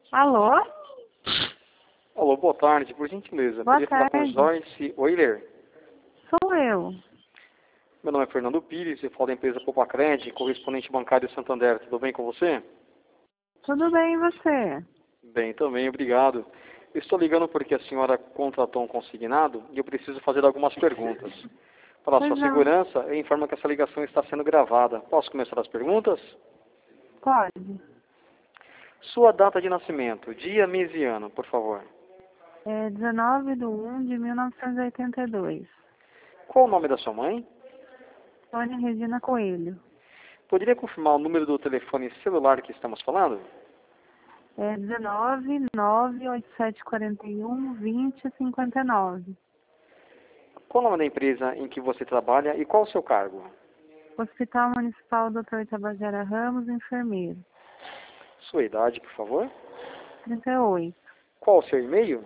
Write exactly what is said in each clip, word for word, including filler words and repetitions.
Alô? Alô, boa tarde, por gentileza. Boa Poderia falar com tarde. Joyce Euler? Sou eu. Meu nome é Fernando Pires, eu falo da empresa Popacred, correspondente bancário Santander. Tudo bem com você? Tudo bem, e você? Bem também, obrigado. Eu estou ligando porque a senhora contratou um consignado e eu preciso fazer algumas perguntas. Para a Pois sua não. segurança, eu informo que essa ligação está sendo gravada. Posso começar as perguntas? Pode. Sua data de nascimento, dia, mês e ano, por favor. É dezenove de um de mil novecentos e oitenta e dois. Qual o nome da sua mãe? Sônia Regina Coelho. Poderia confirmar o número do telefone celular que estamos falando? É dezenove, nove, oitenta e sete, quarenta e um, vinte, cinquenta e nove. Qual o nome da empresa em que você trabalha e qual o seu cargo? Hospital Municipal doutor Tabajara Ramos, enfermeiro. Sua idade, por favor. trinta e oito. Qual o seu e-mail?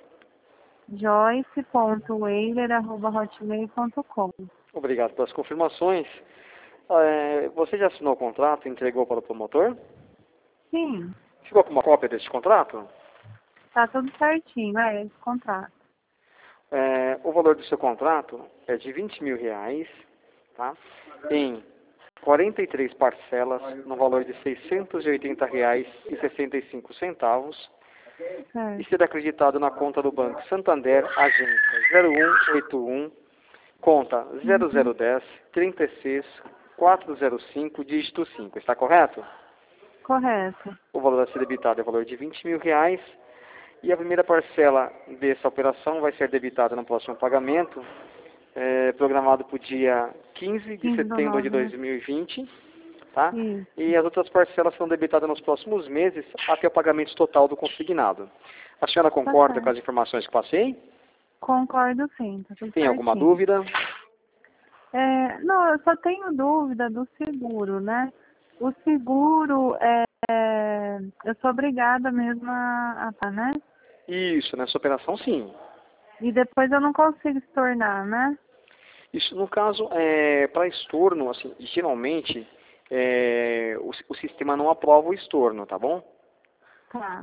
joyce ponto weiler arroba hotmail ponto com. Obrigado pelas confirmações. É, você já assinou o contrato e entregou para o promotor? Sim, Ficou com uma cópia deste contrato? tá tudo certinho, é esse contrato. É, o valor do seu contrato é de vinte mil reais, tá? Em quarenta e três parcelas, no valor de seiscentos e oitenta reais e sessenta e cinco centavos, e Certo. será acreditado na conta do Banco Santander, agência zero um oito um, conta zero zero um zero, trinta e seis, quatrocentos e cinco, dígito cinco. Está correto? Correto. O valor a ser debitado é o valor de vinte mil reais. E a primeira parcela dessa operação vai ser debitada no próximo pagamento, é, programado para o dia quinze de quinze do setembro de nove, né? dois mil e vinte. Tá? Isso. E as outras parcelas serão debitadas nos próximos meses até o pagamento total do consignado. A senhora Tá concorda certo. com as informações que passei? Concordo sim, tá tudo Tem alguma certinho. dúvida? É, não, eu só tenho dúvida do seguro, né? O seguro, é, é, eu sou obrigada mesmo a, a tá, né? Isso, nessa operação sim. E depois eu não consigo estornar, né? Isso, no caso, é, para estorno, assim, geralmente é, o, o sistema não aprova o estorno, tá bom? Tá.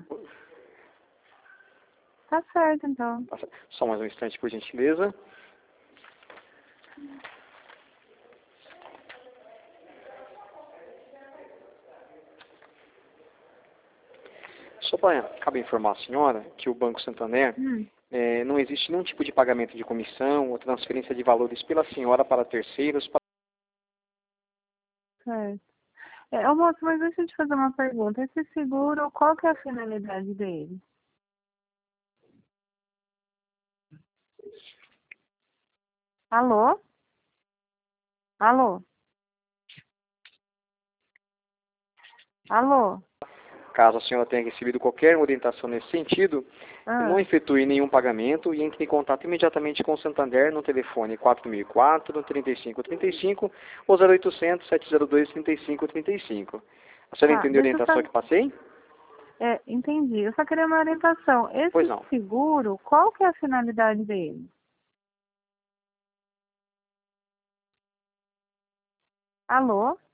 Tá certo, então. Só mais um instante, por gentileza. Só para cabe informar a senhora que o Banco Santander Hum, é, não existe nenhum tipo de pagamento de comissão ou transferência de valores pela senhora para terceiros. Para... certo. É, ô moço, mas deixa eu te fazer uma pergunta. Esse seguro, qual que é a finalidade dele? Alô? Alô? Alô? Caso a senhora tenha recebido qualquer orientação nesse sentido, não Ah, efetue nenhum pagamento e entre em contato imediatamente com o Santander no telefone quatro mil e quatro, trinta e cinco, trinta e cinco ou zero oitocentos, sete zero dois, trinta e cinco, trinta e cinco. A senhora tá. entendeu a Deixa eu só... orientação que passei? É, entendi. Eu só queria uma orientação. Pois Esse não. seguro, qual que é a finalidade dele? Alô?